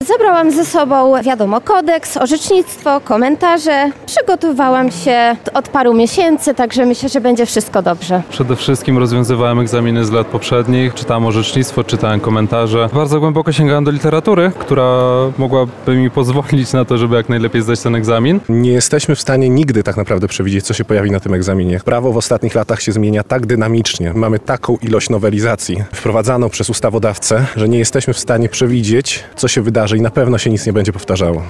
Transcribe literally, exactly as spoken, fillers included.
Zabrałam ze sobą, wiadomo, kodeks, orzecznictwo, komentarze. Przygotowałam się od paru miesięcy, także myślę, że będzie wszystko dobrze. Przede wszystkim rozwiązywałem egzaminy z lat poprzednich, czytałem orzecznictwo, czytałem komentarze. Bardzo głęboko sięgałem do literatury, która mogłaby mi pozwolić na to, żeby jak najlepiej zdać ten egzamin. Nie jesteśmy w stanie nigdy tak naprawdę przewidzieć, co się pojawi na tym egzaminie. Prawo w ostatnich latach się zmienia tak dynamicznie. Mamy taką ilość nowelizacji wprowadzaną przez ustawodawcę, że nie jesteśmy w stanie przewidzieć, co się wydarzy i na pewno się nic nie będzie powtarzało.